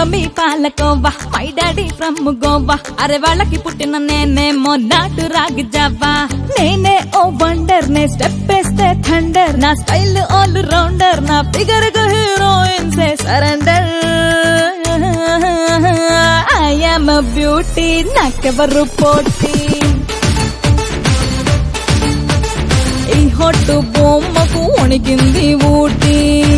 Mummy పాలకోవా my daddy from Goa అరే వాళ్ళకి పుట్టిన నేనేమో నాటు రాగి జావా నేనే ఓ వండర్ నే స్టెప్ వేస్తే థండర్ నా స్టైల్ ఆల్ రౌండర్ నా ఫిగర్ కు హీరోయిన్ సే surrender I am a beauty నాకెవరు పోటీ ఈ హొట్టు బొమ్మకు వణికింది Ooty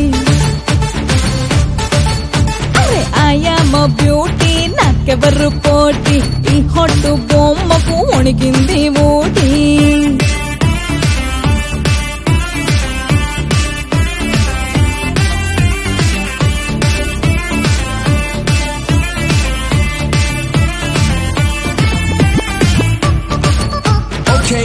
I am a beauty నాకెవరు పోటీ ఈ హొట్టు బొమ్మకు వణికింది ఊటీ Okay.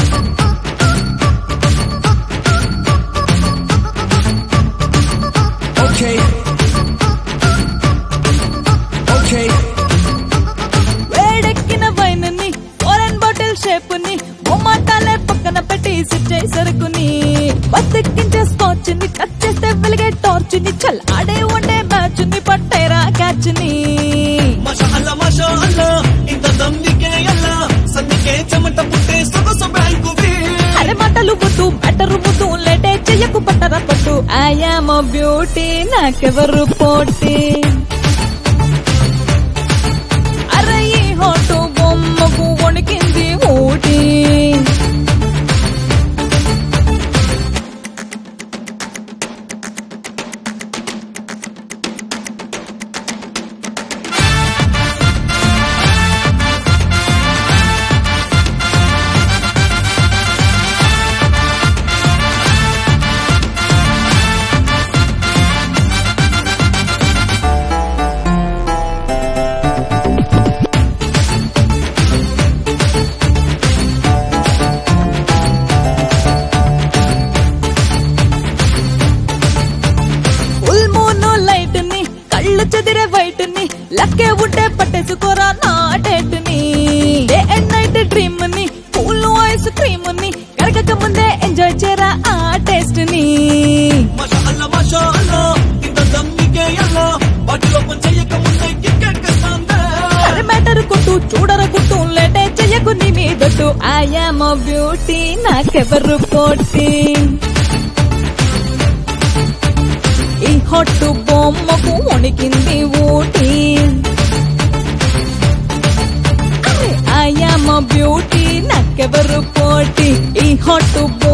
Okay. Okay. వేడెక్కిన వైన్ ని ఫారెన్ బాటిల్ షేప్ ని బొమ్మటాలే పక్కన పెట్టి సిచ్చే సరుకుని బతికించే స్కాచ్ ని కట్ చేస్తే వెలిగే టార్చ్ ని చల్ ఆడే వండే మ్యాచ్ ని పట్టేరా క్యాచ్ ని మాషా ఇంత దమ్మికే అల్లా సన్నికే చెమట పుట్టే సొగసు బ్యాంకువి అరే మాటలు వద్దు బెటర్ వద్దు లేటే చెయ్యకు పట్టరా పట్టు ఐ యామ్ ఎ బ్యూటీ నాకెవరు పోటీ అరే ఈ హొట్టు బొమ్మకు వణికింది ఊటీ కళ్ళు చెదిరే వైట్ ని లక్కే ఉంటే పట్టేసుకోరా నా డేట్ ని డే అండ్ నైట్ డ్రీమ్ ని కూల్ ఐస్ క్రీమ్ ని కరగక ముందే ఎంజాయ్ చేయరా ఆ టేస్ట్ ని మాషా ఇంత దమ్మికే అల్లా బాటిలో పని చెయ్యక ముందే కిక్కెక్కేస్తాందే అరే మ్యాటర్ కొట్టు చూడర గుట్టు లేటే చెయ్యకు నీ మీదొట్టు ఐ యామ్ ఎ బ్యూటీ నాకెవరు పోటీ ఈ హొట్టు బొమ్మకు వణికింది Ooty I am a beauty నాకెవరు పోటీ ఈ హొట్టు